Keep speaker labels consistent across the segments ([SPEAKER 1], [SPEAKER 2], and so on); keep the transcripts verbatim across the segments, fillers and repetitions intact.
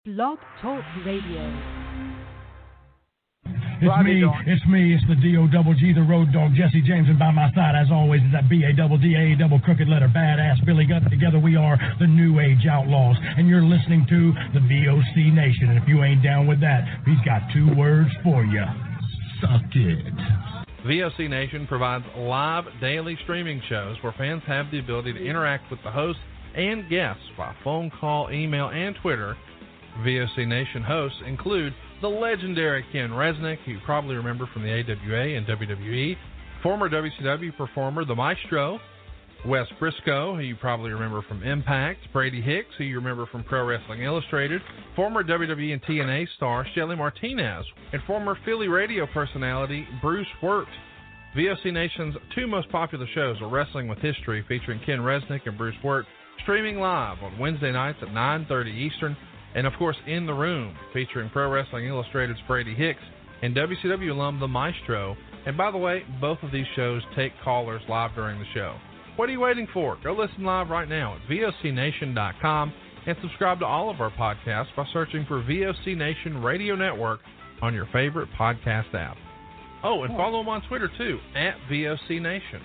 [SPEAKER 1] Blog Talk Radio.
[SPEAKER 2] It's me, it's me, it's the D O double G, the road dog, Jesse James, and by my side, as always, is that B A double D A double crooked letter, badass Billy Gunn. Together we are the New Age Outlaws, and you're listening to the V O C Nation, and if you ain't down with that, he's got two words for you. Suck it.
[SPEAKER 3] V O C Nation provides live daily streaming shows where fans have the ability to interact with the hosts and guests by phone call, email, and Twitter. V O C Nation hosts include the legendary Ken Resnick, who you probably remember from the A W A and W W E, former W C W performer The Maestro, Wes Briscoe, who you probably remember from Impact, Brady Hicks, who you remember from Pro Wrestling Illustrated, former W W E and T N A star Shelly Martinez, and former Philly radio personality Bruce Wirt. V O C Nation's two most popular shows are Wrestling with History, featuring Ken Resnick and Bruce Wirt, streaming live on Wednesday nights at nine thirty Eastern, and of course In the Room, featuring Pro Wrestling Illustrated's Brady Hicks and W C W alum The Maestro. And by the way, both of these shows take callers live during the show. What are you waiting for? Go listen live right now at V O C nation dot com and subscribe to all of our podcasts by searching for V O C Nation Radio Network on your favorite podcast app. Oh, and follow them on Twitter too, at V O C Nation.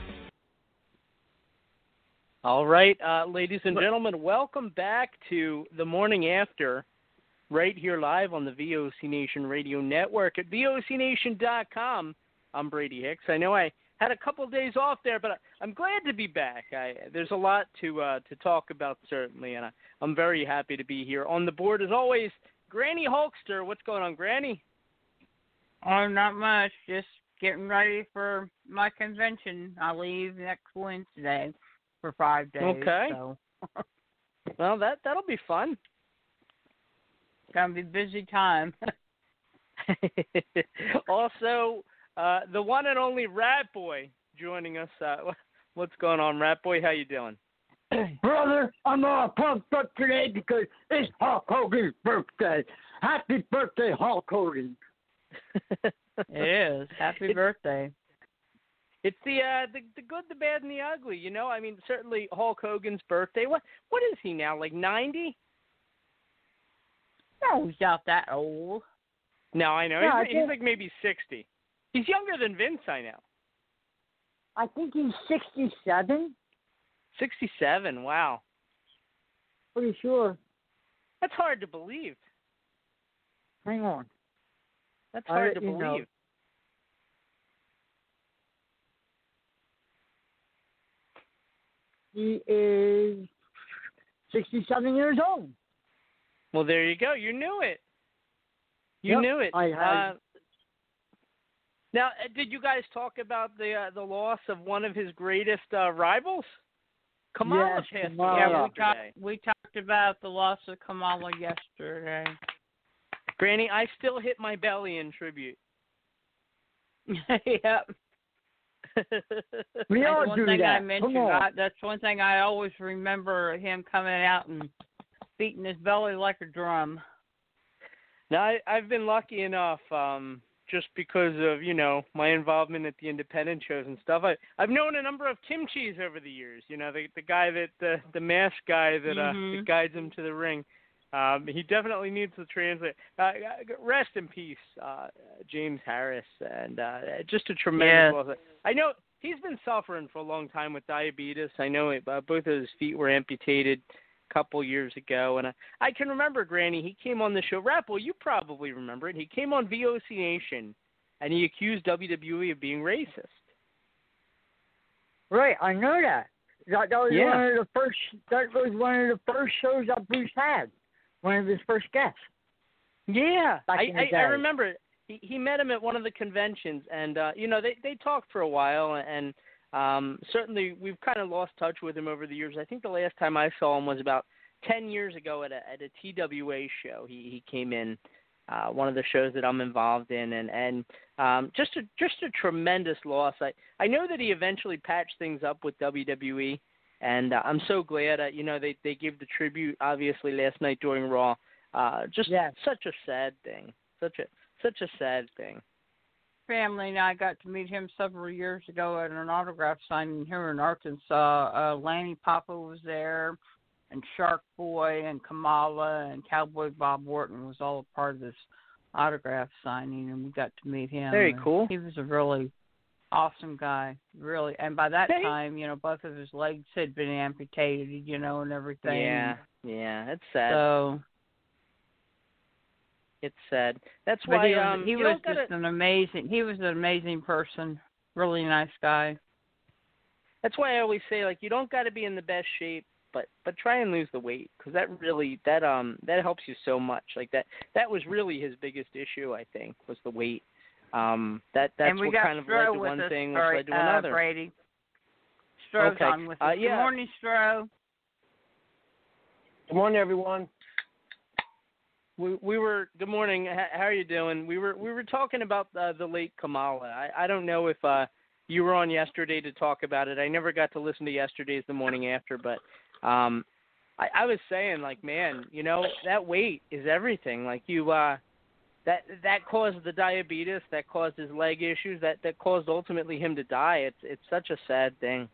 [SPEAKER 4] All right, uh, ladies and gentlemen, welcome back to the morning after, right here live on the V O C Nation Radio Network at V O C nation dot com. I'm Brady Hicks. I know I had a couple of days off there, but I'm glad to be back. I, there's a lot to uh, to talk about, certainly, and I, I'm very happy to be here. On the board, as always, Granny Hulkster. What's going on, Granny?
[SPEAKER 5] Oh, not much. Just getting ready for my convention. I leave next Wednesday for five days.
[SPEAKER 4] Okay.
[SPEAKER 5] So.
[SPEAKER 4] Well, that, that'll be fun.
[SPEAKER 5] It's going to be a busy time.
[SPEAKER 4] Also, uh, the one and only Rat Boy joining us. Uh, what's going on, Rat Boy? How you doing?
[SPEAKER 6] Brother, I'm all pumped up today because it's Hulk Hogan's birthday. Happy birthday, Hulk Hogan.
[SPEAKER 5] It is. Happy
[SPEAKER 4] it,
[SPEAKER 5] birthday.
[SPEAKER 4] It's the, uh, the the good, the bad, and the ugly, you know? I mean, certainly Hulk Hogan's birthday. What What is he now, like ninety?
[SPEAKER 5] No, he's not that old.
[SPEAKER 4] No, I know.
[SPEAKER 6] No,
[SPEAKER 4] he's,
[SPEAKER 6] I
[SPEAKER 4] he's like maybe sixty. He's younger than Vince, I know.
[SPEAKER 6] I think he's sixty-seven.
[SPEAKER 4] sixty-seven, wow.
[SPEAKER 6] Pretty sure.
[SPEAKER 4] That's hard to believe.
[SPEAKER 6] Hang on.
[SPEAKER 4] That's hard
[SPEAKER 6] I,
[SPEAKER 4] to believe.
[SPEAKER 6] Know. He is sixty-seven years old.
[SPEAKER 4] Well, there you go. You knew it. You
[SPEAKER 6] yep,
[SPEAKER 4] knew it.
[SPEAKER 6] I had.
[SPEAKER 4] Uh, now, did you guys talk about the uh, the loss of one of his greatest uh, rivals? Kamala
[SPEAKER 6] yes,
[SPEAKER 4] passed
[SPEAKER 6] Kamala.
[SPEAKER 4] away
[SPEAKER 5] Yeah, we
[SPEAKER 4] yesterday.
[SPEAKER 5] talked, we talked about the loss of Kamala yesterday.
[SPEAKER 4] Granny, I still hit my belly in tribute.
[SPEAKER 5] Yep.
[SPEAKER 6] We
[SPEAKER 5] that's
[SPEAKER 6] all
[SPEAKER 5] one
[SPEAKER 6] do
[SPEAKER 5] thing
[SPEAKER 6] that.
[SPEAKER 5] I mentioned.
[SPEAKER 6] Come on.
[SPEAKER 5] I, that's one thing I always remember him coming out and beating his belly like a drum.
[SPEAKER 4] Now, I, I've been lucky enough, um, just because of, you know, my involvement at the independent shows and stuff. I, I've known a number of Kimchis over the years, you know, the the guy that, the, the mask guy that, uh,
[SPEAKER 5] mm-hmm.
[SPEAKER 4] that guides him to the ring. Um, he definitely needs to translate. Uh, rest in peace, uh, James Harris, and uh, just a tremendous
[SPEAKER 5] yes.
[SPEAKER 4] loss. I know he's been suffering for a long time with diabetes. I know it, uh, both of his feet were amputated a couple years ago, and I, I can remember, Granny, he came on the show. Rappel, you probably remember it. He came on V O C Nation, and he accused W W E of being racist.
[SPEAKER 6] Right, I know that. That, that was
[SPEAKER 4] Yeah.
[SPEAKER 6] one of the first. That was one of the first shows that Bruce had. One of his first guests.
[SPEAKER 4] Yeah,
[SPEAKER 6] Back
[SPEAKER 4] I,
[SPEAKER 6] in the
[SPEAKER 4] I,
[SPEAKER 6] day.
[SPEAKER 4] I remember he, he met him at one of the conventions, and uh, you know they they talked for a while, and um, certainly we've kind of lost touch with him over the years. I think the last time I saw him was about ten years ago at a at a T W A show. He he came in uh, one of the shows that I'm involved in, and and um, just a just a tremendous loss. I I know that he eventually patched things up with W W E. And uh, I'm so glad, uh, you know, they, they gave the tribute, obviously, last night during Raw. Uh, just
[SPEAKER 6] yes.
[SPEAKER 4] such a sad thing. Such a such a sad thing.
[SPEAKER 5] Family and I got to meet him several years ago at an autograph signing here in Arkansas. Uh, Lanny Papa was there. and Shark Boy and Kamala and Cowboy Bob Orton was all a part of this autograph signing, and we got to meet him.
[SPEAKER 4] Very
[SPEAKER 5] and
[SPEAKER 4] cool.
[SPEAKER 5] He was a really awesome guy, really. And by that
[SPEAKER 4] Hey.
[SPEAKER 5] time, you know, both of his legs had been amputated, you know, and everything.
[SPEAKER 4] Yeah, yeah, it's sad.
[SPEAKER 5] So
[SPEAKER 4] it's sad. That's
[SPEAKER 5] but
[SPEAKER 4] why
[SPEAKER 5] he was,
[SPEAKER 4] um,
[SPEAKER 5] he
[SPEAKER 4] you
[SPEAKER 5] was
[SPEAKER 4] don't
[SPEAKER 5] just
[SPEAKER 4] gotta,
[SPEAKER 5] an amazing. He was an amazing person, really nice guy.
[SPEAKER 4] That's why I always say, like, you don't got to be in the best shape, but but try and lose the weight, because that really that um that helps you so much. Like that that was really his biggest issue, I think, was the weight. Um, that that's
[SPEAKER 5] and we
[SPEAKER 4] what
[SPEAKER 5] got
[SPEAKER 4] kind of
[SPEAKER 5] Stro
[SPEAKER 4] led to
[SPEAKER 5] with
[SPEAKER 4] one
[SPEAKER 5] us,
[SPEAKER 4] thing, which
[SPEAKER 5] Bra-
[SPEAKER 4] led to
[SPEAKER 5] uh,
[SPEAKER 4] another.
[SPEAKER 5] Brady. Stro's
[SPEAKER 4] Okay.
[SPEAKER 5] on with us.
[SPEAKER 4] Uh, yeah.
[SPEAKER 5] Good morning, Stro.
[SPEAKER 7] Good morning, everyone.
[SPEAKER 4] We we were good morning. H- How are you doing? We were we were talking about uh, the late Kamala. I I don't know if uh you were on yesterday to talk about it. I never got to listen to yesterday's the morning after, but um I, I was saying, like, man, you know, that weight is everything. Like you uh that that caused the diabetes, that caused his leg issues, that that caused ultimately him to die. It's it's such a sad thing.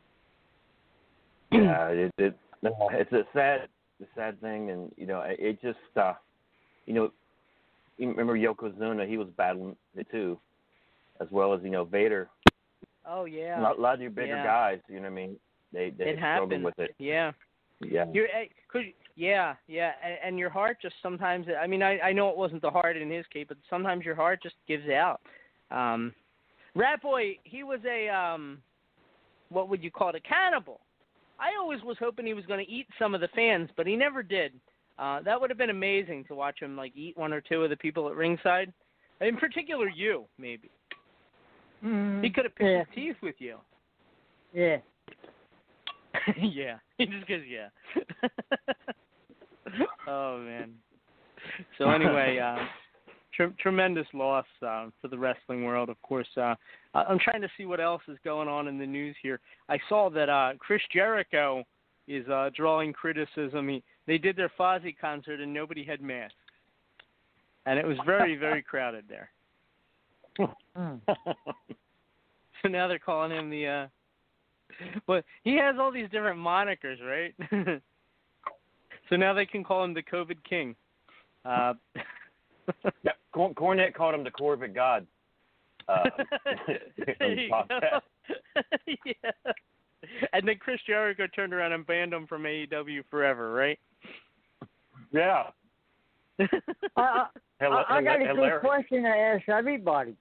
[SPEAKER 7] Yeah, it, it it's a sad, a sad thing, and you know, it, it just, uh, you know, you remember Yokozuna? He was battling it too, as well as you know Vader.
[SPEAKER 4] Oh yeah.
[SPEAKER 7] A lot, a lot of your bigger
[SPEAKER 4] yeah.
[SPEAKER 7] guys, you know what I mean? They they
[SPEAKER 4] it
[SPEAKER 7] struggle
[SPEAKER 4] happened.
[SPEAKER 7] with it.
[SPEAKER 4] Yeah.
[SPEAKER 7] Yeah.
[SPEAKER 4] You're, cause, yeah, yeah, and, and your heart just sometimes. I mean, I, I know it wasn't the heart in his case, but sometimes your heart just gives out. Um, Rat Boy, he was a um, what would you call it? A cannibal. I always was hoping he was going to eat some of the fans, but he never did. Uh, that would have been amazing to watch him like eat one or two of the people at ringside. In particular, you maybe.
[SPEAKER 6] Mm,
[SPEAKER 4] He could have picked
[SPEAKER 6] yeah.
[SPEAKER 4] his teeth with you.
[SPEAKER 6] Yeah.
[SPEAKER 4] yeah, he just goes, yeah. Oh, man. So anyway, uh, tr- tremendous loss uh, for the wrestling world, of course. Uh, I'm trying to see what else is going on in the news here. I saw that uh, Chris Jericho is uh, drawing criticism. He, they did their Fozzy concert and nobody had masks. And it was very, very crowded there.
[SPEAKER 6] Mm.
[SPEAKER 4] So now they're calling him the... Uh, But he has all these different monikers, right? So now they can call him the COVID King. Uh,
[SPEAKER 7] yeah, Cor- Cornette called him the Corvette God. Uh,
[SPEAKER 4] there you go. Yeah. And then Chris Jericho turned around and banned him from A E W forever, right?
[SPEAKER 7] Yeah.
[SPEAKER 6] I, I,
[SPEAKER 7] Hello,
[SPEAKER 6] I, I got a good
[SPEAKER 7] hilarious.
[SPEAKER 6] question to ask everybody.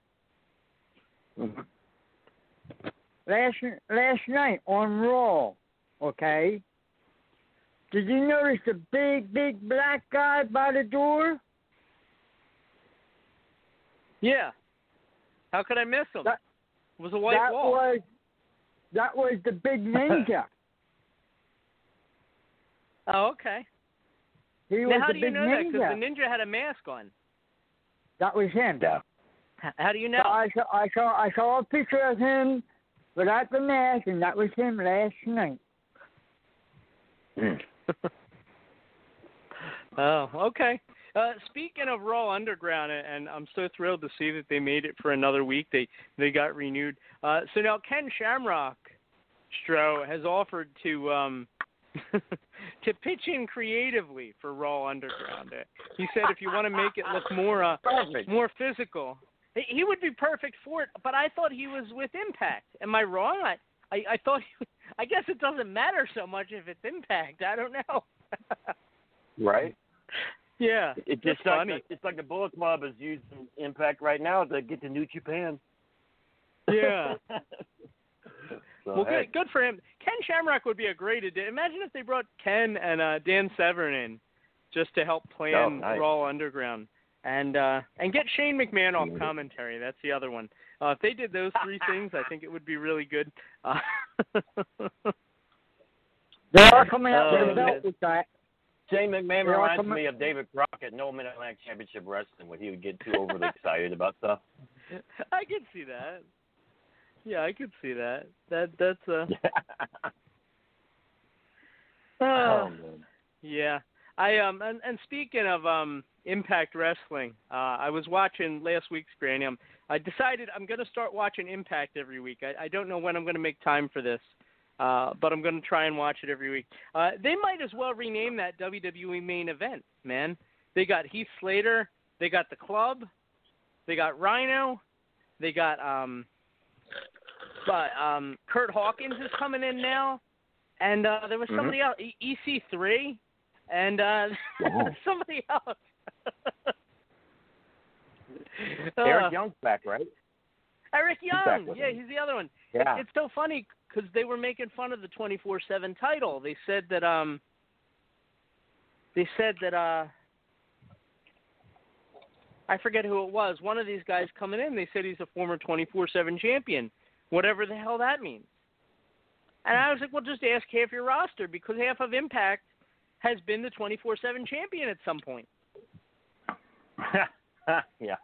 [SPEAKER 6] Last last night on Raw, okay? Did you notice the big, big black guy by the door?
[SPEAKER 4] Yeah. How could I miss him?
[SPEAKER 6] That,
[SPEAKER 4] it was a white
[SPEAKER 6] that
[SPEAKER 4] wall.
[SPEAKER 6] was that was the big ninja.
[SPEAKER 4] Oh, okay.
[SPEAKER 6] He
[SPEAKER 4] Now,
[SPEAKER 6] was
[SPEAKER 4] how
[SPEAKER 6] the
[SPEAKER 4] do you
[SPEAKER 6] big
[SPEAKER 4] know that?
[SPEAKER 6] ninja.
[SPEAKER 4] Because the ninja had a mask on.
[SPEAKER 6] That was him.
[SPEAKER 7] Yeah.
[SPEAKER 4] H- How do you
[SPEAKER 6] So
[SPEAKER 4] know?
[SPEAKER 6] I saw I saw I saw a picture of him without the mask, and that was him last night.
[SPEAKER 4] Oh, okay. Uh, speaking of Raw Underground, and I'm so thrilled to see that they made it for another week. They they got renewed. Uh, so now Ken Shamrock, Stro, has offered to um, to pitch in creatively for Raw Underground. Uh, he said if you want to make it look more uh,
[SPEAKER 7] Perfect.
[SPEAKER 4] more physical, he he would be perfect for it. But I thought he was with Impact. Am I wrong? I I, I thought. He, I guess it doesn't matter so much if it's Impact. I don't know.
[SPEAKER 7] Right.
[SPEAKER 4] Yeah,
[SPEAKER 7] It's
[SPEAKER 4] that's
[SPEAKER 7] just like
[SPEAKER 4] funny.
[SPEAKER 7] the, it's like the Bullet Club is using Impact right now to get to New Japan.
[SPEAKER 4] Yeah.
[SPEAKER 7] So,
[SPEAKER 4] Well,
[SPEAKER 7] hey.
[SPEAKER 4] good, good for him. Ken Shamrock would be a great addition. Imagine if they brought Ken and uh, Dan Severn in just to help plan
[SPEAKER 7] Oh, nice.
[SPEAKER 4] Raw Underground, and uh, and get Shane McMahon off commentary. That's the other one. Uh, if they did those three things, I think it would be really good. Uh,
[SPEAKER 6] They are coming out
[SPEAKER 4] Oh,
[SPEAKER 6] with a belt
[SPEAKER 4] man.
[SPEAKER 6] with that.
[SPEAKER 7] Shane McMahon
[SPEAKER 6] They are
[SPEAKER 7] reminds
[SPEAKER 6] coming-
[SPEAKER 7] me of David Crockett, No Mid-Atlantic Championship Wrestling, when he would get too overly excited about stuff.
[SPEAKER 4] I could see that. Yeah, I could see that. That that's uh.
[SPEAKER 7] Oh, man.
[SPEAKER 4] Yeah. I um and, and speaking of um Impact Wrestling, uh, I was watching last week's Granny. Um, I decided I'm going to start watching Impact every week. I, I don't know when I'm going to make time for this. Uh, but I'm going to try and watch it every week. Uh, they might as well rename that W W E main event, man. They got Heath Slater. They got The Club. They got Rhino. They got um, but, um, Kurt Hawkins is coming in now. And uh, there was somebody mm-hmm. else, e- E C three, and uh, oh. somebody else.
[SPEAKER 7] Eric
[SPEAKER 4] uh,
[SPEAKER 7] Young's back, right?
[SPEAKER 4] Eric Young,
[SPEAKER 7] he's
[SPEAKER 4] yeah, he's the other one.
[SPEAKER 7] Yeah.
[SPEAKER 4] It's so funny because they were making fun of the twenty-four seven title. They said that um, they said that uh, I forget who it was. One of these guys coming in, they said he's a former twenty-four seven champion, whatever the hell that means. And I was like, well, just ask half your roster because half of Impact has been the twenty-four seven champion at some point.
[SPEAKER 7] yeah.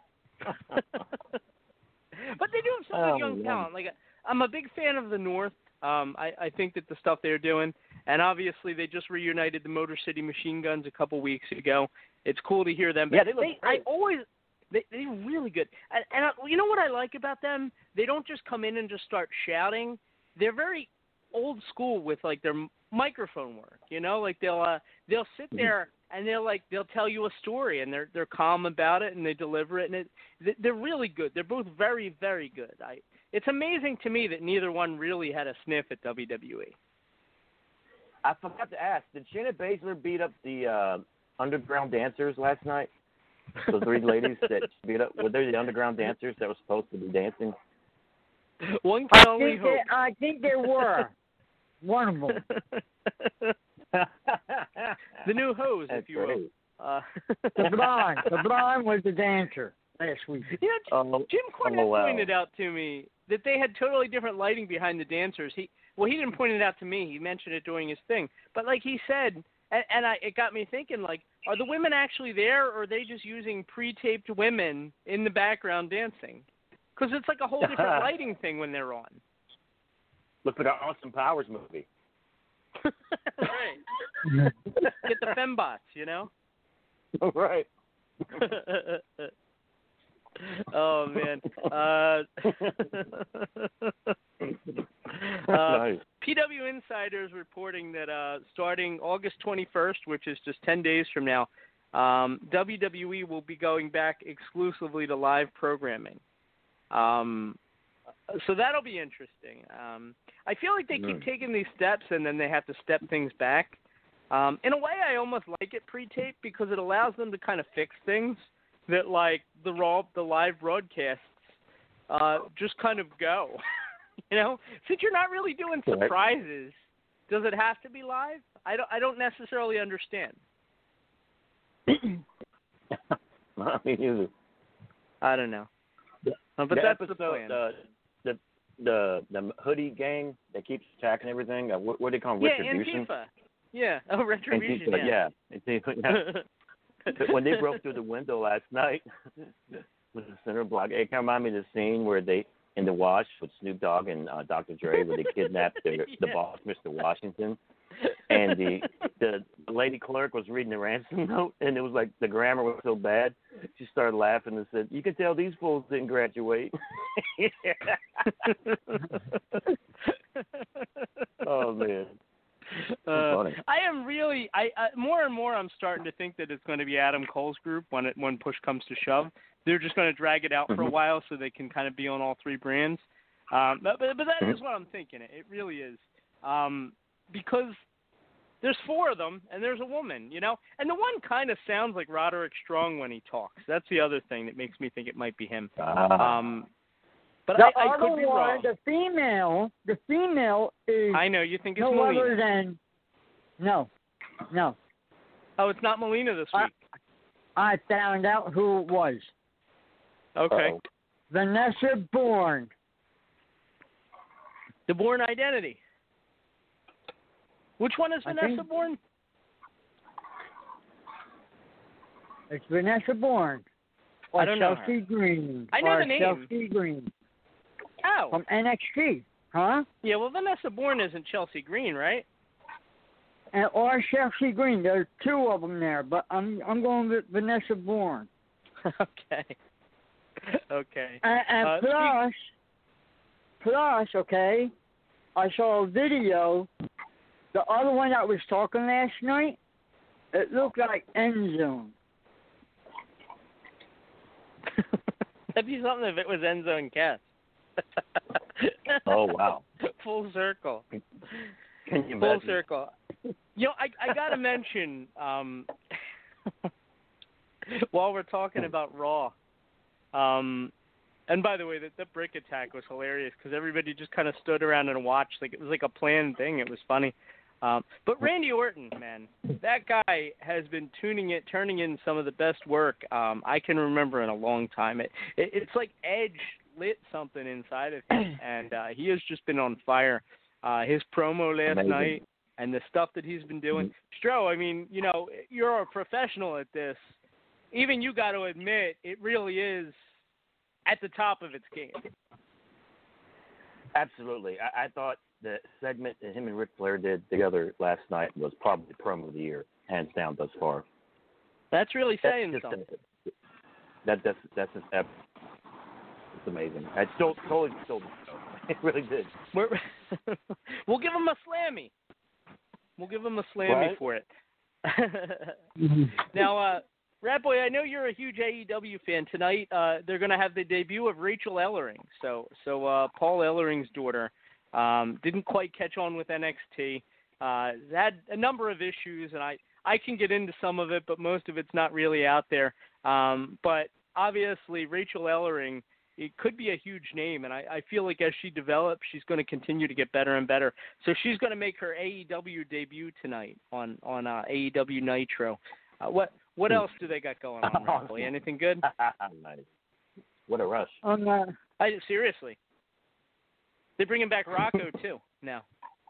[SPEAKER 4] But they do have some
[SPEAKER 7] oh,
[SPEAKER 4] good young
[SPEAKER 7] man.
[SPEAKER 4] talent. Like, I'm a big fan of the North. Um, I, I think that the stuff they're doing, and obviously they just reunited the Motor City Machine Guns a couple weeks ago. It's cool to hear them.
[SPEAKER 7] Yeah, they look
[SPEAKER 4] they,
[SPEAKER 7] great.
[SPEAKER 4] I always, they, they're really good. And, and I, you know what I like about them? They don't just come in and just start shouting. They're very old school with like their microphone work. You know, like they'll uh, they'll sit there. And they'll like they'll tell you a story, and they're they're calm about it, and they deliver it, and it they're really good. They're both very very good. I it's amazing to me that neither one really had a sniff at W W E.
[SPEAKER 7] I forgot to ask, did Shayna Baszler beat up the uh, underground dancers last night? The three ladies that she beat up, were they the underground dancers that were supposed to be dancing?
[SPEAKER 4] One can
[SPEAKER 6] I
[SPEAKER 4] only
[SPEAKER 6] think
[SPEAKER 4] hope.
[SPEAKER 6] They, I think there were one of them.
[SPEAKER 4] The new hose,
[SPEAKER 7] That's
[SPEAKER 4] if you will.
[SPEAKER 7] great.
[SPEAKER 4] Uh,
[SPEAKER 6] The blonde, the blonde was the dancer last week.
[SPEAKER 4] You know,
[SPEAKER 7] Oh,
[SPEAKER 4] Jim Cornette
[SPEAKER 7] oh, wow.
[SPEAKER 4] pointed out to me that they had totally different lighting behind the dancers. He well, he didn't point it out to me. He mentioned it during his thing. But like he said, and, and I, it got me thinking, like, are the women actually there, or are they just using pre-taped women in the background dancing? Because it's like a whole different lighting thing when they're on.
[SPEAKER 7] Look for the Austin Powers movie.
[SPEAKER 4] Right. Get the fembots, you know?
[SPEAKER 7] Right.
[SPEAKER 4] Oh, man. Uh, uh,
[SPEAKER 7] nice.
[SPEAKER 4] P W Insider is reporting that uh, starting August twenty-first, which is just ten days from now, um, W W E will be going back exclusively to live programming. Um, so that'll be interesting. Um, I feel like they keep taking these steps and then they have to step things back. Um, in a way, I almost like it pre-taped because it allows them to kind of fix things that, like, the raw, the live broadcasts uh, just kind of go. You know, since you're not really doing surprises, does it have to be live? I don't. I don't necessarily understand.
[SPEAKER 7] Not me either.
[SPEAKER 4] I don't know.
[SPEAKER 7] The,
[SPEAKER 4] uh, but
[SPEAKER 7] the
[SPEAKER 4] that's
[SPEAKER 7] episode,
[SPEAKER 4] the plan.
[SPEAKER 7] The, the the the hoodie gang that keeps attacking everything. Uh, what, what do they call them?
[SPEAKER 4] Yeah,
[SPEAKER 7] Retribution.
[SPEAKER 4] Antifa. Yeah. Oh, Retribution.
[SPEAKER 7] Antifa,
[SPEAKER 4] yeah.
[SPEAKER 7] yeah. Antifa, yeah. But when they broke through the window last night with the center block, it kind of reminded me of the scene where they in the wash with Snoop Dogg and uh, Doctor Dre, where they kidnapped the,
[SPEAKER 4] yeah.
[SPEAKER 7] the boss, Mister Washington, and the the lady clerk was reading the ransom note, and it was like the grammar was so bad, she started laughing and said, "You can tell these fools didn't graduate." Oh man.
[SPEAKER 4] Uh, I am really, I, I more and more I'm starting to think that it's going to be Adam Cole's group when it when push comes to shove. They're just going to drag it out for a while so they can kind of be on all three brands. Um, but, but but that is what I'm thinking. It really is um, because there's four of them and there's a woman, you know, and the one kind of sounds like Roderick Strong when he talks. That's the other thing that makes me think it might be him. Um, but
[SPEAKER 6] the
[SPEAKER 4] I, I
[SPEAKER 6] other
[SPEAKER 4] could be
[SPEAKER 6] one,
[SPEAKER 4] wrong.
[SPEAKER 6] the female, the female is
[SPEAKER 4] I know you think it's
[SPEAKER 6] no
[SPEAKER 4] Melina.
[SPEAKER 6] other than no, no.
[SPEAKER 4] Oh, it's not Melina this
[SPEAKER 6] I,
[SPEAKER 4] week.
[SPEAKER 6] I found out who it was.
[SPEAKER 4] Okay.
[SPEAKER 7] Uh-oh.
[SPEAKER 6] Vanessa Bourne.
[SPEAKER 4] The Bourne Identity. Which one is
[SPEAKER 6] I
[SPEAKER 4] Vanessa
[SPEAKER 6] think-
[SPEAKER 4] Bourne?
[SPEAKER 6] It's Vanessa Bourne. Or
[SPEAKER 4] I don't know
[SPEAKER 6] Chelsea Green.
[SPEAKER 4] I know
[SPEAKER 6] or
[SPEAKER 4] the name.
[SPEAKER 6] Chelsea Green.
[SPEAKER 4] Oh.
[SPEAKER 6] From N X T. Huh?
[SPEAKER 4] Yeah, well, Vanessa Bourne isn't Chelsea Green, right?
[SPEAKER 6] And, or Chelsea Green. There are two of them there, but I'm I'm going with Vanessa Bourne.
[SPEAKER 4] Okay. Okay.
[SPEAKER 6] And, and
[SPEAKER 4] Uh,
[SPEAKER 6] plus, plus, okay, I saw a video. The other one that was talking last night, it looked like End Zone.
[SPEAKER 4] That'd be something if it was End Zone Cast.
[SPEAKER 7] Oh, wow.
[SPEAKER 4] Full circle.
[SPEAKER 7] Can you
[SPEAKER 4] Full
[SPEAKER 7] imagine?
[SPEAKER 4] circle. You know, I I gotta mention, um, while we're talking about Raw, um, and by the way, that the brick attack was hilarious because everybody just kind of stood around and watched like it was like a planned thing. It was funny. Um, but Randy Orton, man, that guy has been tuning it, turning in some of the best work um, I can remember in a long time. It, it it's like Edge lit something inside of him, and uh, he has just been on fire. Uh, his promo last
[SPEAKER 7] Amazing.
[SPEAKER 4] night and the stuff that he's been doing. Stro, I mean, you know, you're a professional at this. Even you got to admit, it really is at the top of its game.
[SPEAKER 7] Absolutely. I, I thought the segment that him and Ric Flair did together last night was probably the promo of the year, hands down thus far.
[SPEAKER 4] That's really
[SPEAKER 7] That's
[SPEAKER 4] saying
[SPEAKER 7] just
[SPEAKER 4] something.
[SPEAKER 7] A, that that's that's just epic. It's amazing. I still totally stole the show. It really did.
[SPEAKER 4] We're we'll give him a slammy. We'll give him a slammy
[SPEAKER 7] What?
[SPEAKER 4] for it. Now, uh, Rat Boy, I know you're a huge A E W fan. Tonight, uh, they're going to have the debut of Rachel Ellering. So, so uh, Paul Ellering's daughter um, didn't quite catch on with N X T. Uh, had a number of issues, and I, I can get into some of it, but most of it's not really out there. Um, but obviously, Rachel Ellering, it could be a huge name, and I, I feel like as she develops, she's going to continue to get better and better. So she's going to make her A E W debut tonight on on uh, A E W Nitro. Uh, what what else do they got going on, Rat Boy? Anything good?
[SPEAKER 7] Nice. What a rush.
[SPEAKER 6] On uh,
[SPEAKER 4] I seriously. They're bringing back Rocco too now.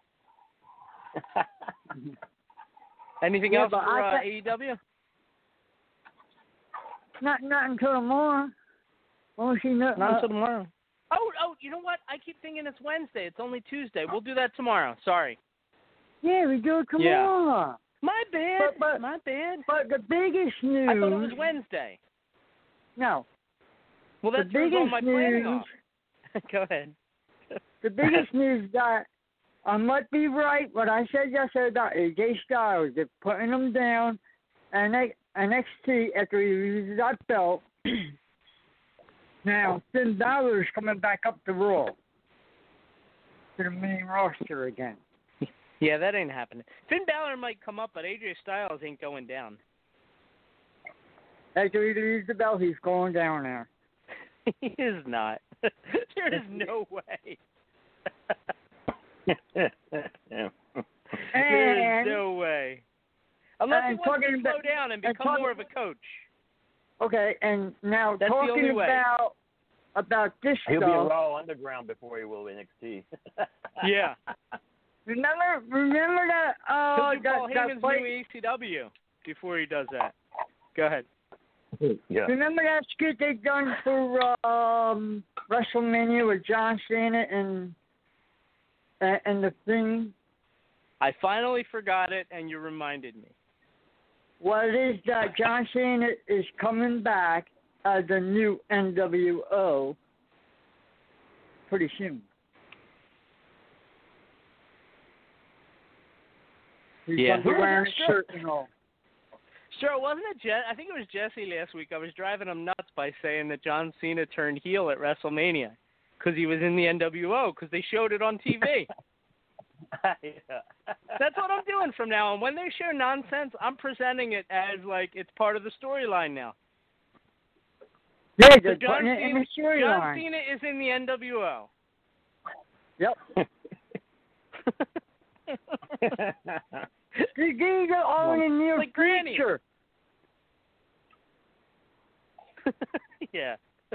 [SPEAKER 4] Anything
[SPEAKER 6] Yeah,
[SPEAKER 4] else
[SPEAKER 6] but
[SPEAKER 4] for
[SPEAKER 6] I
[SPEAKER 4] uh,
[SPEAKER 6] th-
[SPEAKER 4] A E W?
[SPEAKER 6] not not until tomorrow. Won't she know?
[SPEAKER 4] Not
[SPEAKER 6] uh,
[SPEAKER 4] until tomorrow. Oh, oh, you know what? I keep thinking it's Wednesday. It's only Tuesday. We'll do that tomorrow. Sorry.
[SPEAKER 6] Yeah, we do it
[SPEAKER 4] Yeah.
[SPEAKER 6] tomorrow.
[SPEAKER 4] My bad.
[SPEAKER 6] But- but-
[SPEAKER 4] My bad.
[SPEAKER 6] But the biggest news.
[SPEAKER 4] I thought it was Wednesday.
[SPEAKER 6] No.
[SPEAKER 4] Well,
[SPEAKER 6] The
[SPEAKER 4] that throws all
[SPEAKER 6] biggest
[SPEAKER 4] my planning
[SPEAKER 6] news.
[SPEAKER 4] off. Go ahead.
[SPEAKER 6] The biggest news that I might be right. What I said yesterday about A J Styles, they're putting him down, and N X T after he loses that belt. Now Finn Balor is coming back up to Raw, to the main roster again.
[SPEAKER 4] Yeah, that ain't happening. Finn Balor might come up, but A J Styles ain't going down.
[SPEAKER 6] After he loses the belt, he's going down there.
[SPEAKER 4] He is not. There is no way. There is
[SPEAKER 6] And
[SPEAKER 4] no way. Unless he
[SPEAKER 6] and
[SPEAKER 4] wants to
[SPEAKER 6] talking
[SPEAKER 4] slow
[SPEAKER 6] about-
[SPEAKER 4] down and
[SPEAKER 6] and
[SPEAKER 4] become
[SPEAKER 6] talking-
[SPEAKER 4] more of a coach.
[SPEAKER 6] okay, and now
[SPEAKER 4] That's the only
[SPEAKER 6] talking
[SPEAKER 4] way.
[SPEAKER 6] about about this
[SPEAKER 7] He'll be a
[SPEAKER 6] stuff.
[SPEAKER 7] Raw Underground before he will N X T.
[SPEAKER 4] Yeah.
[SPEAKER 6] Remember, remember that uh,
[SPEAKER 4] He'll do
[SPEAKER 6] that,
[SPEAKER 4] Paul
[SPEAKER 6] that
[SPEAKER 4] Heyman's
[SPEAKER 6] fight.
[SPEAKER 4] new E C W before he does that. Go ahead.
[SPEAKER 7] Yeah.
[SPEAKER 6] Remember that skit they done for um, WrestleMania with John Cena and and, and the thing?
[SPEAKER 4] I finally forgot it, and you reminded me.
[SPEAKER 6] Well, it is that John Cena is coming back as the new N W O pretty soon. He's
[SPEAKER 4] Yeah.
[SPEAKER 6] gonna be
[SPEAKER 4] Who was
[SPEAKER 6] wearing
[SPEAKER 4] it?
[SPEAKER 6] a shirt and all.
[SPEAKER 4] Sure, wasn't it Je- I think it was Jesse last week. I was driving him nuts by saying that John Cena turned heel at WrestleMania because he was in the N W O because they showed it on T V.
[SPEAKER 7] Yeah.
[SPEAKER 4] That's what I'm doing from now on. When they show nonsense, I'm presenting it as like it's part of the storyline now.
[SPEAKER 6] Yeah,
[SPEAKER 4] So
[SPEAKER 6] they're
[SPEAKER 4] John
[SPEAKER 6] putting it in
[SPEAKER 4] Cena,
[SPEAKER 6] the
[SPEAKER 4] John
[SPEAKER 6] storyline.
[SPEAKER 4] Cena is in the N W O.
[SPEAKER 6] Yep. These are all in the near
[SPEAKER 4] Like Granny.
[SPEAKER 6] future.
[SPEAKER 4] Yeah.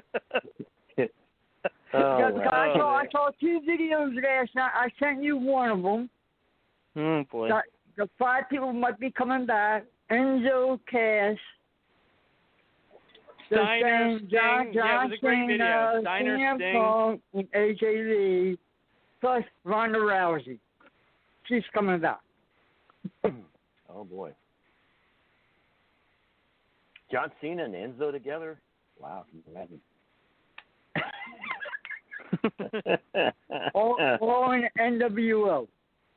[SPEAKER 7] Oh,
[SPEAKER 6] Because
[SPEAKER 7] wow.
[SPEAKER 6] I saw I saw two videos last night. I sent you one of them.
[SPEAKER 4] Oh boy.
[SPEAKER 6] That the five people might be coming back. Enzo, Cass. They're
[SPEAKER 4] Steiner,
[SPEAKER 6] saying John,
[SPEAKER 4] Sting. Yeah, it was a great
[SPEAKER 6] John
[SPEAKER 4] video.
[SPEAKER 6] Cena,
[SPEAKER 4] Steiner,
[SPEAKER 6] C M
[SPEAKER 4] Sting.
[SPEAKER 6] Punk, and A J Lee, plus Ronda Rousey. She's coming back.
[SPEAKER 7] Oh boy. John Cena and Enzo together? Wow, can you imagine?
[SPEAKER 6] all, all in N W O.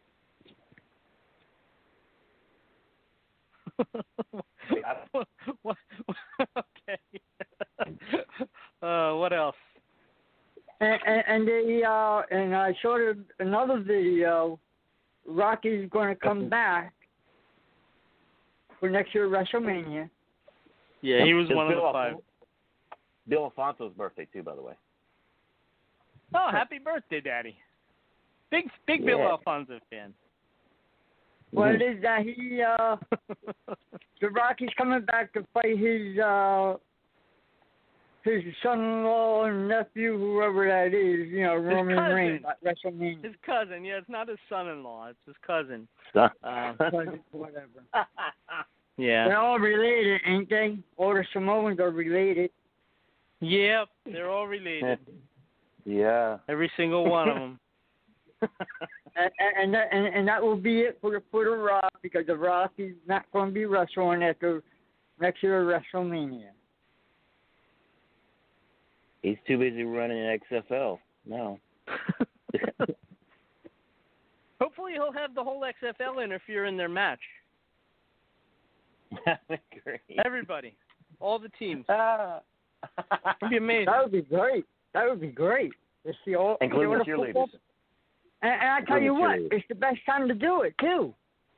[SPEAKER 4] what, what, okay. uh, what else?
[SPEAKER 6] And, and, and they uh, and I showed another video. Rocky's going to come back for next year WrestleMania.
[SPEAKER 4] Yeah, he was
[SPEAKER 7] It's
[SPEAKER 4] one of
[SPEAKER 7] Bill
[SPEAKER 4] the five.
[SPEAKER 7] Alfonso- Bill Alfonso's birthday too, by the way.
[SPEAKER 4] Oh, happy birthday, Daddy! Big, big Bill
[SPEAKER 7] Yeah.
[SPEAKER 4] Alfonso fan.
[SPEAKER 6] Well, it is that he, uh, the Rocky's coming back to fight his, uh, his son-in-law and nephew, whoever that is, you know, Roman
[SPEAKER 4] cousin.
[SPEAKER 6] Reigns at WrestleMania.
[SPEAKER 4] His cousin. Yeah, it's not his son-in-law. It's his cousin.
[SPEAKER 7] Son.
[SPEAKER 4] Uh,
[SPEAKER 6] Whatever.
[SPEAKER 4] yeah.
[SPEAKER 6] They're all related, ain't they? All the Samoans are related.
[SPEAKER 4] Yep, they're all related.
[SPEAKER 7] Yeah.
[SPEAKER 4] Every single one of them.
[SPEAKER 6] And, and, that, and and that will be it for the for the Rock, because the Rock is not going to be wrestling at the next year WrestleMania.
[SPEAKER 7] He's too busy running X F L. No.
[SPEAKER 4] Hopefully he'll have the whole X F L interfere in their match.
[SPEAKER 7] Great.
[SPEAKER 4] Everybody. All the teams.
[SPEAKER 7] Ah.
[SPEAKER 4] It'd be amazing.
[SPEAKER 6] That would be great. That would be great. To see all,
[SPEAKER 7] Including
[SPEAKER 6] all
[SPEAKER 7] the
[SPEAKER 6] the football.
[SPEAKER 7] cheerleaders.
[SPEAKER 6] And, and I tell
[SPEAKER 7] Including
[SPEAKER 6] you
[SPEAKER 7] the
[SPEAKER 6] what,
[SPEAKER 7] cheerleaders.
[SPEAKER 6] it's the best time to do it too.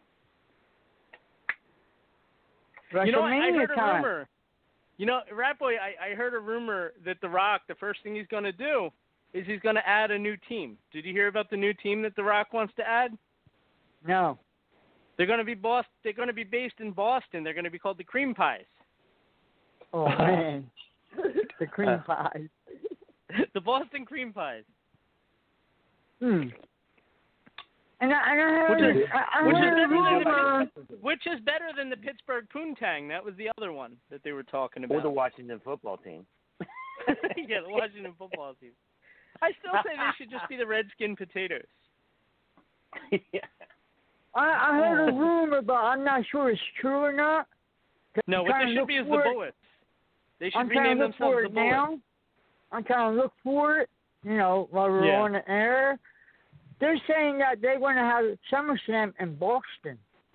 [SPEAKER 4] You know, I, I
[SPEAKER 6] WrestleMania
[SPEAKER 4] heard a
[SPEAKER 6] time.
[SPEAKER 4] rumor. You know, Rat Boy, I, I heard a rumor that The Rock, the first thing he's going to do is he's going to add a new team. Did you hear about the new team that The Rock wants to add?
[SPEAKER 6] No.
[SPEAKER 4] They're going to be Boston. They're going to be based in Boston. They're going to be called the Cream Pies.
[SPEAKER 6] Oh man, the cream pie.
[SPEAKER 4] The Boston Cream Pies.
[SPEAKER 6] Hmm. And I, and I
[SPEAKER 4] Which
[SPEAKER 6] heard,
[SPEAKER 4] is-
[SPEAKER 6] I, I
[SPEAKER 4] which is
[SPEAKER 6] heard a
[SPEAKER 4] better than the
[SPEAKER 6] rumor.
[SPEAKER 4] Which is better than the Pittsburgh Poontang. That was the other one that they were talking about.
[SPEAKER 7] Or the Washington football team.
[SPEAKER 4] Yeah, the Washington football team. I still say they should just be the Redskin Potatoes.
[SPEAKER 7] Yeah.
[SPEAKER 6] I, I heard a rumor, but I'm not sure it's true or not.
[SPEAKER 4] No,
[SPEAKER 6] I'm
[SPEAKER 4] what
[SPEAKER 6] trying
[SPEAKER 4] they
[SPEAKER 6] to
[SPEAKER 4] should be
[SPEAKER 6] look
[SPEAKER 4] is the
[SPEAKER 6] for it.
[SPEAKER 4] Bullets. They should
[SPEAKER 6] I'm trying
[SPEAKER 4] rename
[SPEAKER 6] to look
[SPEAKER 4] themselves
[SPEAKER 6] for
[SPEAKER 4] the
[SPEAKER 6] it
[SPEAKER 4] Bullets.
[SPEAKER 6] now. I'm trying to look for it, you know, while we're
[SPEAKER 4] Yeah.
[SPEAKER 6] on the air. They're saying that they want to have SummerSlam in Boston.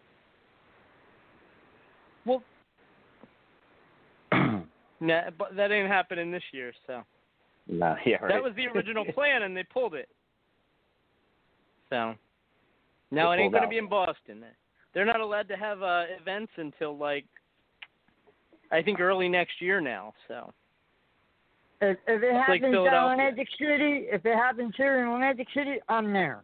[SPEAKER 4] Well, nah, but that ain't happening this year. So
[SPEAKER 7] No, yeah, right.
[SPEAKER 4] that was the original plan, and they pulled it. So now
[SPEAKER 7] They
[SPEAKER 4] it ain't
[SPEAKER 7] pulled
[SPEAKER 4] going to
[SPEAKER 7] out.
[SPEAKER 4] be in Boston. They're not allowed to have uh, events until like I think early next year now. So
[SPEAKER 6] If, if it
[SPEAKER 4] like
[SPEAKER 6] happens down in
[SPEAKER 4] Philadelphia.
[SPEAKER 6] Atlantic City, if it happens here in Atlantic City, I'm there.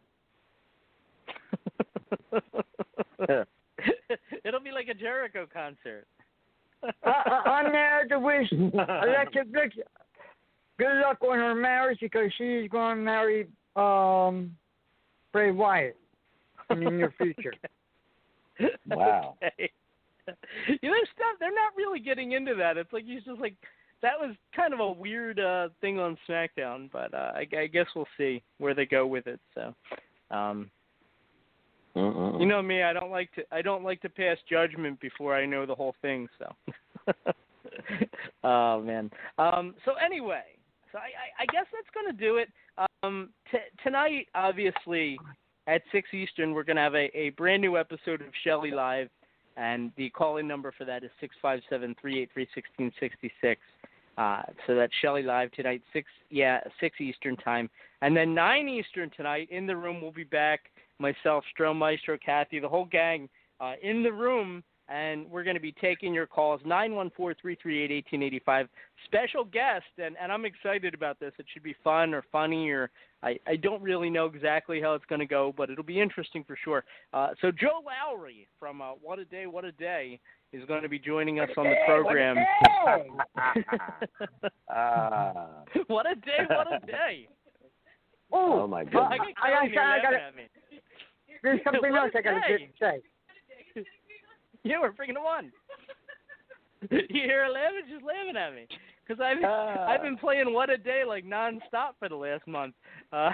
[SPEAKER 4] It'll be like a Jericho concert.
[SPEAKER 6] I, I, I'm there to wish Alexa Bliss good luck on her marriage, because she's going to marry um, Bray Wyatt in the near future.
[SPEAKER 7] Wow.
[SPEAKER 4] Okay. You know, stuff. They're not really getting into that. It's like he's just like that was kind of a weird uh, thing on SmackDown, but uh, I, I guess we'll see where they go with it. So, um,
[SPEAKER 7] Mm-mm.
[SPEAKER 4] you know me, I don't like to I don't like to pass judgment before I know the whole thing. So, oh man. Um, so anyway, so I, I, I guess that's going to do it. Um, t- tonight, obviously, at six Eastern, we're going to have a, a brand new episode of Shelley Live, and the call-in number for that is six five seven, three eight three, one six six six. Uh, so that's Shelley Live tonight, six yeah six Eastern time, and then nine Eastern tonight. In the room, we'll be back. Myself, Strom Maestro, Kathy, the whole gang uh, in the room, and we're going to be taking your calls, nine one four, three three eight, one eight eight five. Special guest, and, and I'm excited about this. It should be fun or funny, or I, I don't really know exactly how it's going to go, but it'll be interesting for sure. Uh, so Joe Lowry from uh, What a Day, What a Day is going to be joining us on the program.
[SPEAKER 7] Ah.
[SPEAKER 4] What a day, what a day.
[SPEAKER 6] Oh,
[SPEAKER 7] Oh, my
[SPEAKER 6] I,
[SPEAKER 7] goodness.
[SPEAKER 4] I,
[SPEAKER 6] I, I, I, I got
[SPEAKER 4] at me.
[SPEAKER 6] there's something
[SPEAKER 4] What
[SPEAKER 6] else
[SPEAKER 4] a
[SPEAKER 6] I got to
[SPEAKER 4] day.
[SPEAKER 6] say.
[SPEAKER 4] Yeah, we're freaking one. You hear her laughing? She's laughing at me. Because I've,
[SPEAKER 7] Ah.
[SPEAKER 4] I've been playing What a Day like nonstop for the last month. Uh,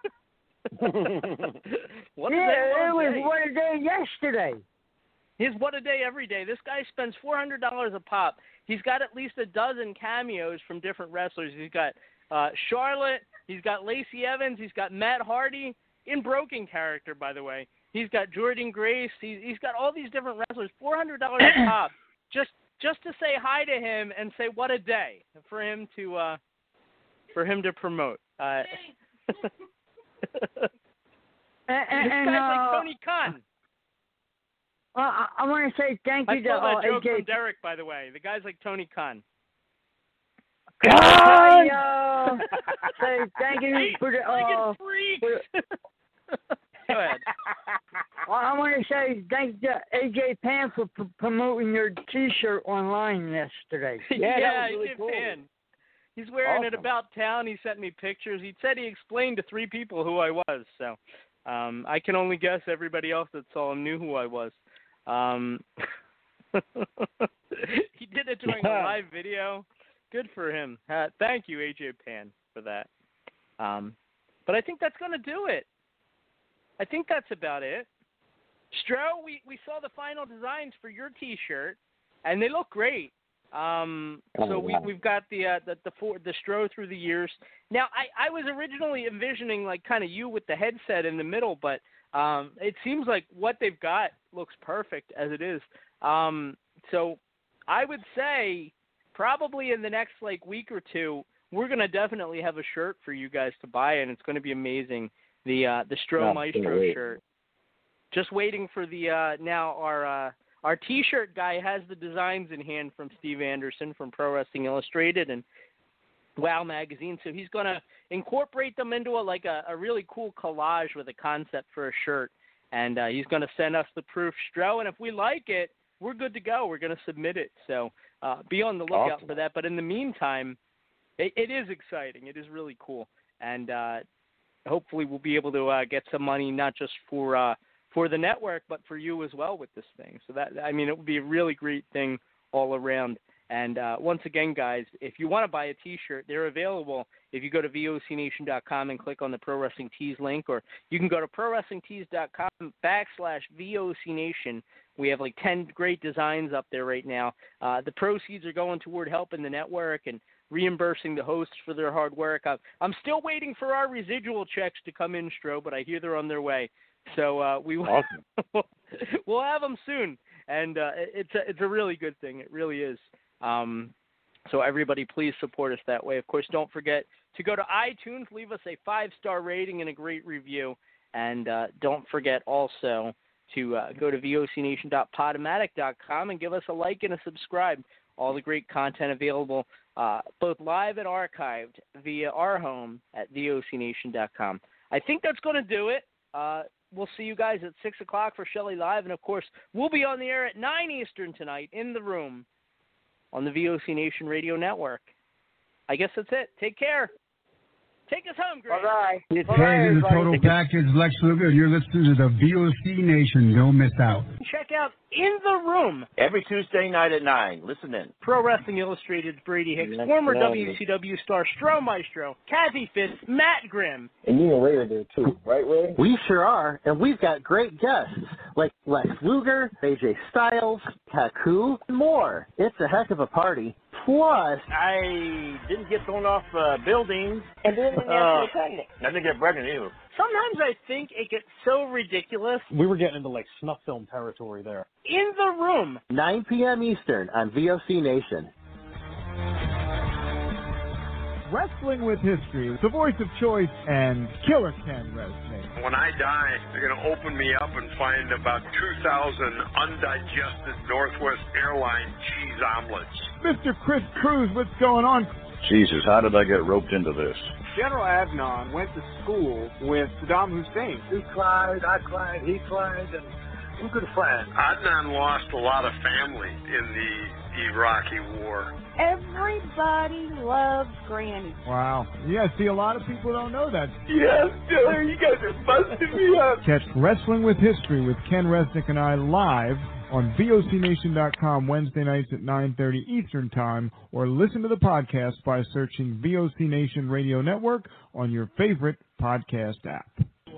[SPEAKER 4] what a
[SPEAKER 6] Yeah,
[SPEAKER 4] day,
[SPEAKER 6] it
[SPEAKER 4] what a
[SPEAKER 6] was
[SPEAKER 4] day.
[SPEAKER 6] what a day yesterday.
[SPEAKER 4] He's What a Day every day. This guy spends four hundred dollars a pop. he's got at least a dozen cameos from different wrestlers. He's got uh, Charlotte. He's got Lacey Evans. He's got Matt Hardy in broken character, by the way. He's got Jordan Grace. He's, he's got all these different wrestlers. four hundred dollars a pop. Just just to say hi to him and say what a day for him to uh, for him to promote. Uh,
[SPEAKER 6] and, and,
[SPEAKER 4] this guy's
[SPEAKER 6] uh,
[SPEAKER 4] like Tony Khan.
[SPEAKER 6] Well, I, I want to say thank
[SPEAKER 4] I
[SPEAKER 6] you to
[SPEAKER 4] stole that
[SPEAKER 6] uh,
[SPEAKER 4] joke
[SPEAKER 6] A J.
[SPEAKER 4] from Derek, by the way. The guy's like Tony Khan.
[SPEAKER 6] I, uh, say thank you for the. Uh,
[SPEAKER 4] freaks. Go ahead.
[SPEAKER 6] Well, I want to say thank you to A J Pan for p- promoting your T-shirt online yesterday.
[SPEAKER 4] Yeah,
[SPEAKER 7] Yeah, that was really
[SPEAKER 4] A J
[SPEAKER 7] cool.
[SPEAKER 4] Pan. He's wearing it
[SPEAKER 7] Awesome.
[SPEAKER 4] about town. He sent me pictures. He said he explained to three people who I was. So um, I can only guess everybody else that saw him knew who I was. Um, he did it during a live video. Good for him. Uh, thank you, A J Pan, for that. Um, but I think that's going to do it. I think that's about it. Stro, we, we saw the final designs for your T-shirt, and they look great. Um, so we we've got the uh, the the, four, the Stro through the years. Now I, I was originally envisioning like kind of you with the headset in the middle, but um, it seems like what they've got looks perfect as it is. Um, so I would say probably in the next like week or two, we're gonna definitely have a shirt for you guys to buy, and it's gonna be amazing. The uh, the Stro Maestro shirt. Just waiting for the uh, now our uh, our T-shirt guy has the designs in hand from Steve Anderson from Pro Wrestling Illustrated and Wow Magazine, so he's going to incorporate them into a, like a, a really cool collage with a concept for a shirt, and uh, he's going to send us the proof, Stro, and if we like it, we're good to go. We're going to submit it, so uh, be on the lookout
[SPEAKER 7] Awesome.
[SPEAKER 4] for that. But in the meantime, it, it is exciting. It is really cool, and uh, hopefully we'll be able to uh, get some money not just for uh, for the network, but for you as well with this thing. So that, I mean, it would be a really great thing all around. And uh, once again, guys, if you want to buy a T-shirt, they're available if you go to V O C Nation dot com and click on the Pro Wrestling Tees link, or you can go to Pro Wrestling Tees dot com backslash V O C Nation. We have like ten great designs up there right now. Uh, the proceeds are going toward helping the network and reimbursing the hosts for their hard work. I'm, I'm still waiting for our residual checks to come in, Stro, but I hear they're on their way. So uh, we will
[SPEAKER 7] Awesome.
[SPEAKER 4] we'll have them soon, and uh, it's a, it's a really good thing. It really is. Um, so everybody, please support us that way. Of course, don't forget to go to iTunes, leave us a five-star rating and a great review, and uh, don't forget also to uh, go to V O C Nation dot podomatic dot com and give us a like and a subscribe. All the great content available, uh, both live and archived via our home at V O C Nation dot com. I think that's going to do it. Uh, we'll see you guys at six o'clock for Shelley Live. And, of course, we'll be on the air at nine Eastern tonight in the room on the V O C Nation Radio Network. I guess that's it. Take care. Take us home, Greg.
[SPEAKER 6] Bye-bye.
[SPEAKER 8] Hey,
[SPEAKER 6] Bye-bye,
[SPEAKER 8] this is Total
[SPEAKER 6] everybody.
[SPEAKER 8] Package, Lex Luger. You're listening to the V O C Nation. Don't miss out.
[SPEAKER 4] Check out In the Room,
[SPEAKER 7] Every Tuesday night at nine. Listen in.
[SPEAKER 4] Pro Wrestling Illustrated's Brady Hicks,
[SPEAKER 7] Next
[SPEAKER 4] former
[SPEAKER 7] level.
[SPEAKER 4] W C W star Stro Maestro, Kathy Fitz, Matt Grimm.
[SPEAKER 9] And you and Ray are there too, right, Ray?
[SPEAKER 10] We sure are, and we've got great guests like Lex Luger, A J Styles, Taku, and more. It's a heck of a party. Plus,
[SPEAKER 7] I didn't get thrown off uh, buildings.
[SPEAKER 6] And then the
[SPEAKER 7] Uh,
[SPEAKER 6] next pregnant.
[SPEAKER 7] I didn't get pregnant either.
[SPEAKER 4] Sometimes I think it gets so ridiculous.
[SPEAKER 9] We were getting into like snuff film territory there.
[SPEAKER 4] In the Room.
[SPEAKER 10] nine p.m. Eastern on V O C Nation.
[SPEAKER 11] Wrestling with History, the voice of choice, and Killer Ken Resnick.
[SPEAKER 12] When I die, they're going to open me up and find about two thousand undigested Northwest Airline cheese omelets.
[SPEAKER 11] Mister Chris Cruz, what's going on?
[SPEAKER 13] Jesus, how did I get roped into this?
[SPEAKER 14] General Adnan went to school with Saddam Hussein.
[SPEAKER 15] He cried, I cried, he cried, and we're good friends.
[SPEAKER 12] Adnan lost a lot of family in the Iraqi war.
[SPEAKER 16] Everybody loves Granny.
[SPEAKER 11] Wow. Yeah, see, a lot of people don't know that.
[SPEAKER 15] Yes, Killer, you guys are busting me up.
[SPEAKER 11] Catch Wrestling with History with Ken Resnick and I live on V O C Nation dot com Wednesday nights at nine thirty Eastern Time, or listen to the podcast by searching V O C Nation Radio Network on your favorite podcast app.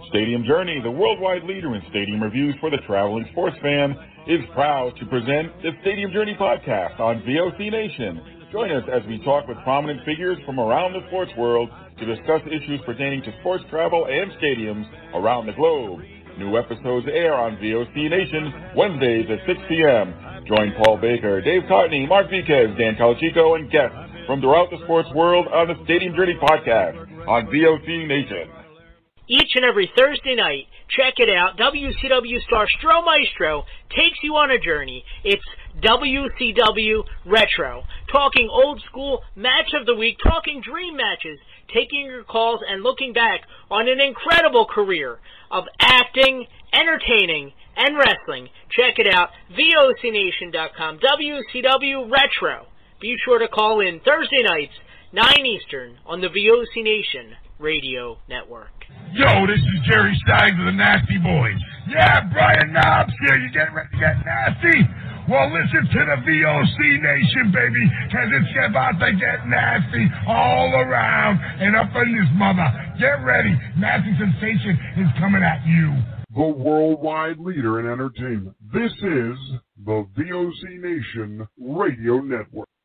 [SPEAKER 17] Stadium Journey, the worldwide leader in stadium reviews for the traveling sports fan, is proud to present the Stadium Journey podcast on V O C Nation. Join us as we talk with prominent figures from around the sports world to discuss issues pertaining to sports travel and stadiums around the globe. New episodes air on V O C Nation Wednesdays at six p.m. Join Paul Baker, Dave Cotney, Mark Viquez, Dan Calachico, and guests from throughout the sports world on the Stadium Journey podcast on V O C Nation.
[SPEAKER 18] Each and every Thursday night, check it out, W C W star Stro Maestro takes you on a journey. It's W C W Retro, talking old school match of the week, talking dream matches, taking your calls and looking back on an incredible career of acting, entertaining, and wrestling. Check it out, V O C Nation dot com, W C W Retro. Be sure to call in Thursday nights, nine Eastern, on the V O C Nation Radio Network.
[SPEAKER 19] Yo, this is Jerry Stein of the Nasty Boys. Yeah, Brian Knobs here. You getting ready to get nasty? Well, listen to the V O C Nation, baby, because it's about to get nasty all around and up in this mother. Get ready. Nasty Sensation is coming at you.
[SPEAKER 20] The worldwide leader in entertainment. This is the V O C Nation Radio Network.